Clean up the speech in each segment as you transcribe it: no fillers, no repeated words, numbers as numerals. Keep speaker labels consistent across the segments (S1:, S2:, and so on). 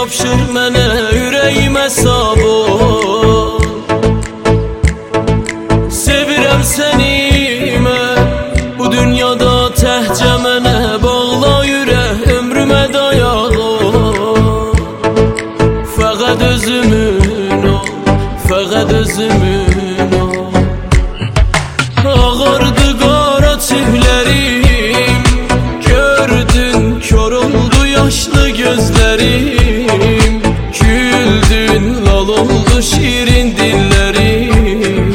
S1: tapşır mənə, ürəyimə sabun. Sevirəm səni mən, bu dünyada təhcə mənə, bağla ürək, ömrümə dayaq ol. Fəqət özümün ol, fəqət özümün ol. Ağardı qara tüklərim, gördün kör oldu yaşlı gözlərim. Güldün lal oldu şirin dillerim,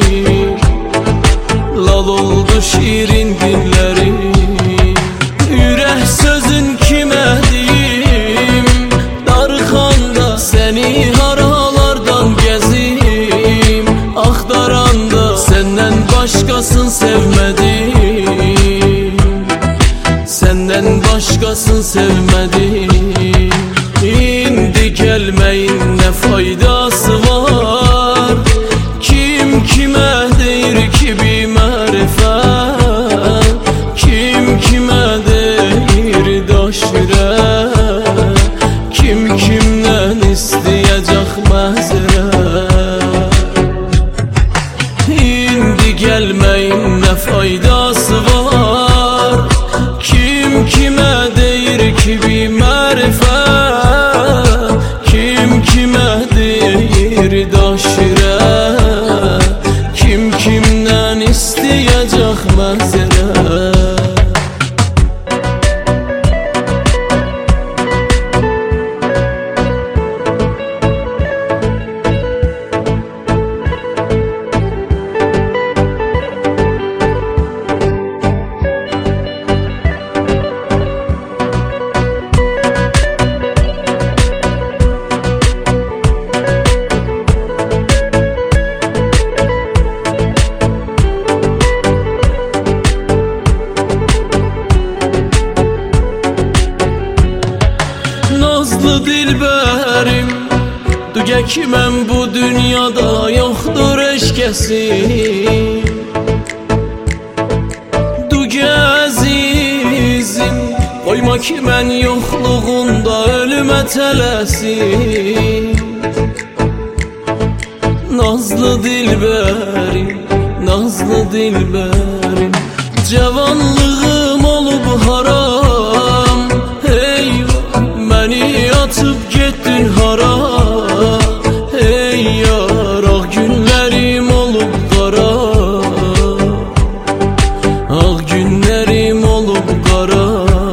S1: lal oldu şirin dillerim. Ürək sözün kimə deyim, darxanda səni haralardan gəzim, axtaranda səndən başqasını sevmədim, səndən başqasını sevmədim. İndi gəlməyin nə faydası var, kim kimə deyir ki bir mərifət, kim kimə deyir daş ürək, kim kimdən istəyəcək məzrət. İndi gəlməyin nə faydası var, kim kimə deyir ki bir mərifət, kim kimə deyir daş ürək, kim kimdən istəyəcək məzrət. Nazlı dilbərim, dügə ki mən bu dünyada yoxdur heç kəsim. Dügə əzizim, qoyma ki mən yoxluğunda ölümə tələsim. Nazlı dilbərim, nazlı dilbərim, cavanlığım olub haram. Məni atıp getdin hara, ey yar, ağ günlərim olub qara, ağ günlərim olub qara.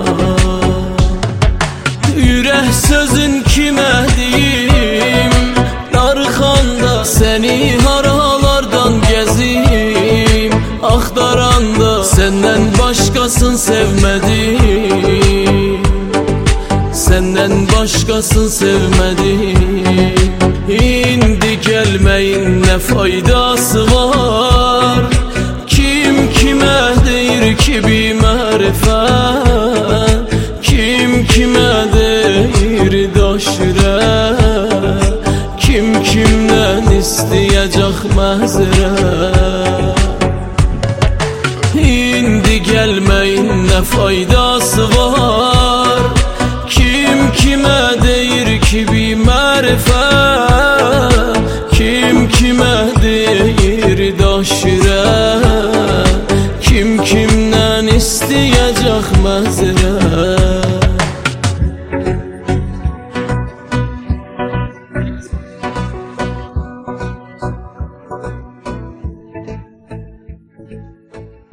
S1: Ürək sözün kimə deyim, darxanda səni haralardan gəzim, axtaranda səndən başqasını sevmədim, səndən başqasını sevmədim. İndi gəlməyin nə faydası var, kim kimə deyir ki bir mərifət, kim kimə deyir daş ürək, kim kimdən istəyəcək məzrət. İndi gəlməyin nə faydası var, kim kimə deyir ki bir mərifət, kim kimə deyir daş ürək, kim kimdən istəyəcək məzrət.